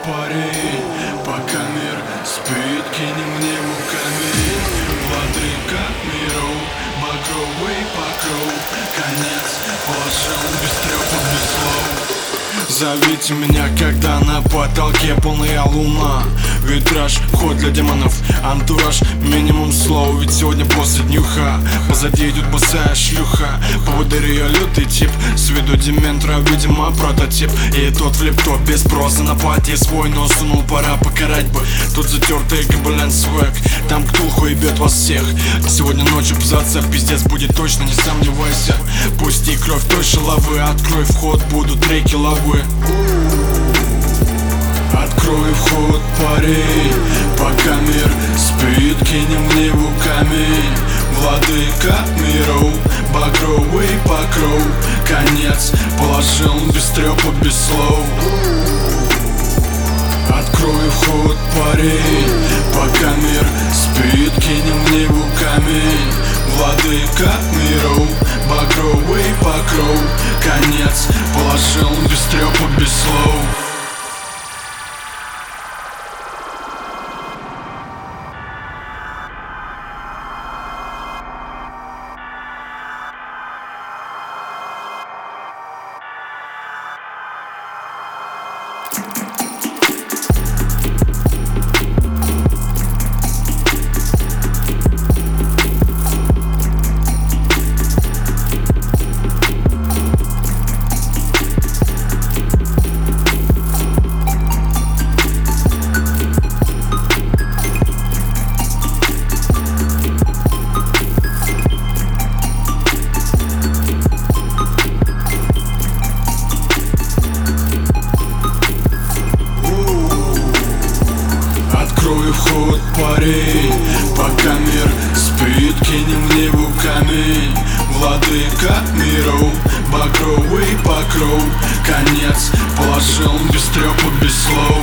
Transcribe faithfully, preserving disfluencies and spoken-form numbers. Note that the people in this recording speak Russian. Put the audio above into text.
парень, пока мир спит, кинем в небо камень. Владыка миров, багровый покров, конец положил без трёпа, без слов. Зовите меня, когда на потолке полная луна. Витраж, вход для демонов, антураж, минимум слов. Ведь сегодня после днюха позади идет босая шлюха. Поводырь ее лютый тип, с виду дементра, видимо, прототип. И тот влип-топ без спроса на платье свой нос сунул, пора покарать бы. Тут затертый гобелен свек, там ктулху ебет вас всех. Сегодня ночью пзаться, пиздец будет точно, не сомневайся. Пусти кровь той шалавы, открой вход, будут реки лавы. Открой вход, парень, пока мир спит, кинем в небо камень. Владыка миров, багровый покров, конец положил без трёпа, без слов. Открой вход, парень, пока мир спит, кинем в небо камень. Владыка миров, багровый покров, конец положил без трёпа, без слов. Открой вход, парень, пока мир спит, кинем в небо камень. Владыка миров, багровый покров, конец положил без трёпа, без слов.